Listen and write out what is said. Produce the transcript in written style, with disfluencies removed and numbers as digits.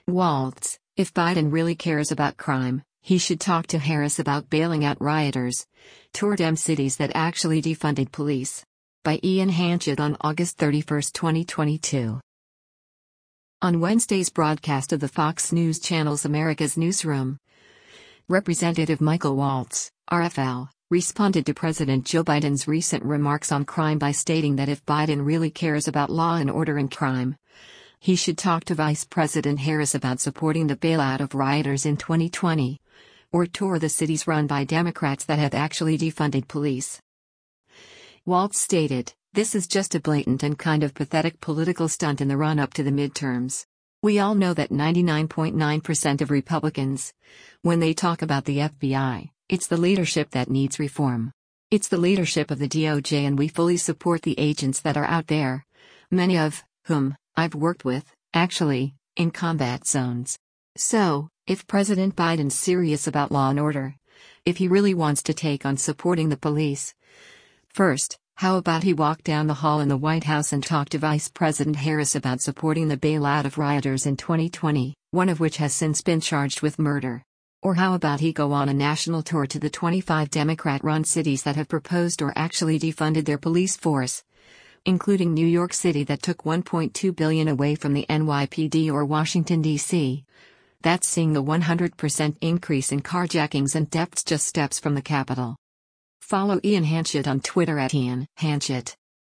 Waltz: if Biden really cares about crime, he should talk to Harris about bailing out rioters. Tour dem cities that actually defunded police. By Ian Hanchett on August 31, 2022. On Wednesday's broadcast of the Fox News Channel's America's Newsroom, Representative Michael Waltz, RFL, responded to President Joe Biden's recent remarks on crime by stating that if Biden really cares about law and order and crime, he should talk to Vice President Harris about supporting the bailout of rioters in 2020, or tour the cities run by Democrats that have actually defunded police. Waltz stated, "This is just a blatant and kind of pathetic political stunt in the run-up to the midterms. We all know that 99.9% of Republicans, when they talk about the FBI, it's the leadership that needs reform. It's the leadership of the DOJ, and we fully support the agents that are out there, many of whom I've worked with, actually, in combat zones. So, if President Biden's serious about law and order, if he really wants to take on supporting the police, first, how about he walk down the hall in the White House and talk to Vice President Harris about supporting the bailout of rioters in 2020, one of which has since been charged with murder? Or how about he go on a national tour to the 25 Democrat-run cities that have proposed or actually defunded their police force, including New York City that took $1.2 billion away from the NYPD, or Washington, D.C.? That's seeing the 100% increase in carjackings and thefts just steps from the Capitol." Follow Ian Hanchett on Twitter at Ian Hanchett.